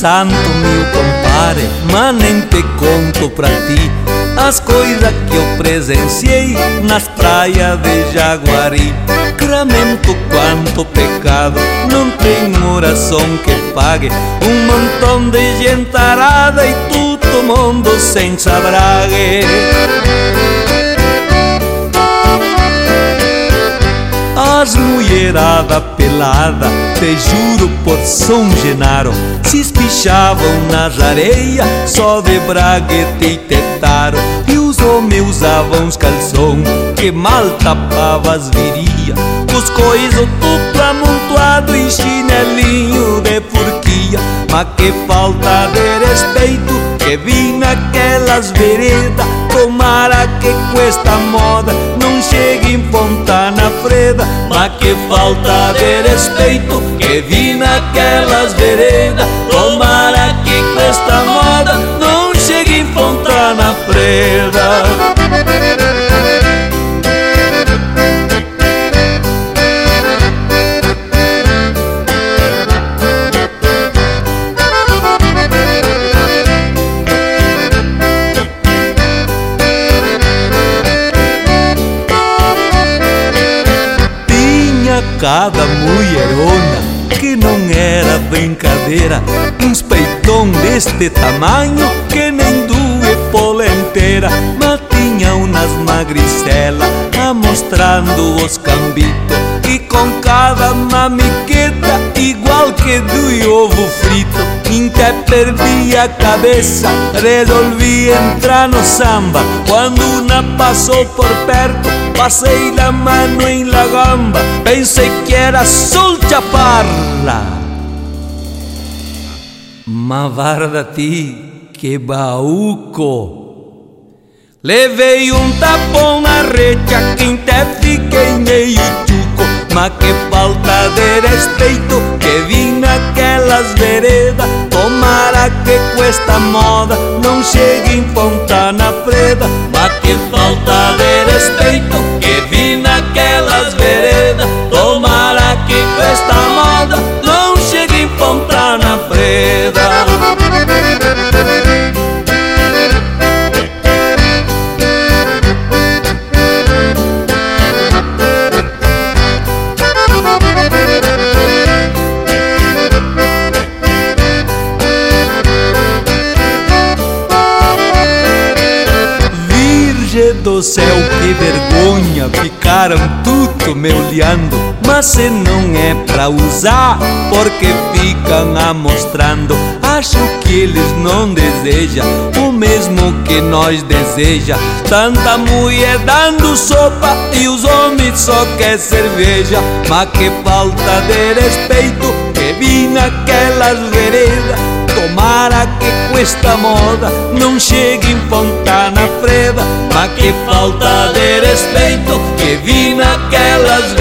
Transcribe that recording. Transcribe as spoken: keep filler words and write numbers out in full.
santo, meu compare, mas nem te conto pra ti as coisas que eu presenciei nas praias de Jaguari. Cramento, quanto pecado, não tem oração que pague. Um montão de gente arada e todo mundo sem sabrague. As mulherada pelada, te juro por São Genaro, se espichavam nas areias só de braguete e tetaro. E os homens usavam os calção que mal tapava as virilhas, os coisos tudo amontoado em chinelinho de porquia. Mas que falta de respeito que vi naquelas veredas. Tomara que com esta moda não chegue em Fontana Freda. Mas que falta de respeito que vi naquelas veredas. Tomara que com esta moda não chegue em Fontana Freda. Cada mulherona que não era brincadeira, uns peitão deste tamanho que nem duas polenteira. Mas tinha umas magricelas amostrando os cambitos, e com cada mamiqueta igual que do ovo frito. Até perdi a cabeça, resolvi entrar no samba. Quando uma passou por perto, passei la mano em la gamba. Pensei que era Sol Chaparra, mas varda-te que baúco. Levei um tapão na recha que até fiquei meio chuco. Mas que falta de respeito que vi naquelas veredas. Tomara que com esta moda não chegue em Fontana Freda. Mas que falta de respeito que vi naquelas veredas. Tomara que com esta moda não chegue em Fontana Freda. Do céu, que vergonha, ficaram tudo me olhando. Mas se não é pra usar, porque ficam amostrando. Acho que eles não desejam o mesmo que nós deseja. Tanta mulher dando sopa e os homens só querem cerveja. Mas que falta de respeito que vi naquelas veredas. Tomara que com esta moda não chegue em Fontana Freda. Mas que falta de respeito que vi naquelas